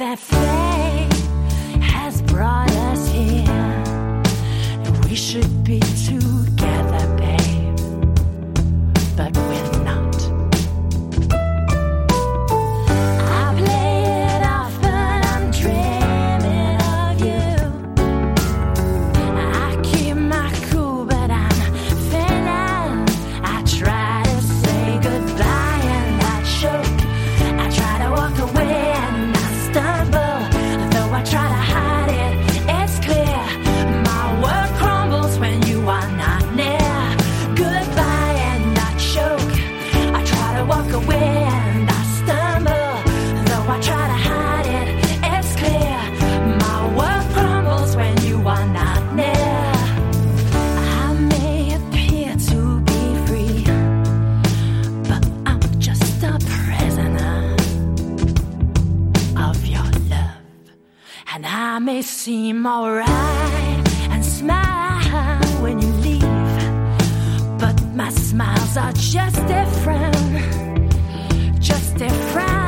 that fate has brought us here. We should be together, babe, but we're not. I play it off, but I'm dreaming of you. I keep my cool, but I'm failing. I try to say goodbye and I choke. I try to walk away and I stumble. Though I try to hide it, it's clear. My world crumbles when you are not near. Goodbye and I choke. I try to walk away and I stumble. Though I try to hide it, it's clear. My world crumbles when you are not near. I may appear to be free, but I'm just a prisoner of your love. And I may seem alright and smile when you leave, but my smiles are just different, just different.